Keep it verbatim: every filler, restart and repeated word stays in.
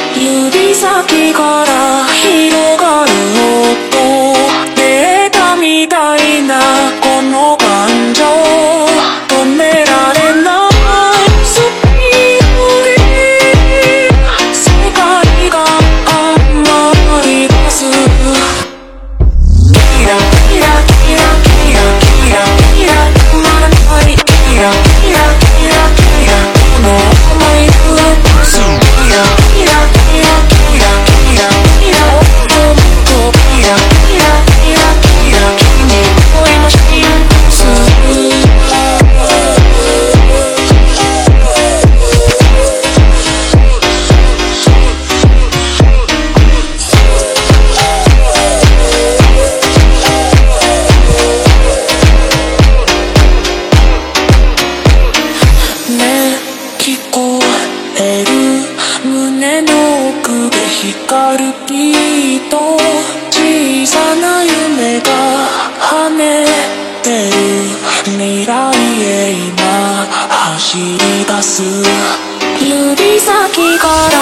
指先から広がる音、データみたいなこの感情、止められないスピードで世界が甘い出す。キラキラキラキラキラキラ止まらないキラキラキラキラこの思い出す。キラキラキラキラキラキラもっともっとキラキラキラキラ君に恋のシーンする。ねえ聞こえる胸の奥で光るビート、小さな夢が跳ねてる未来へ今走り出す。指先から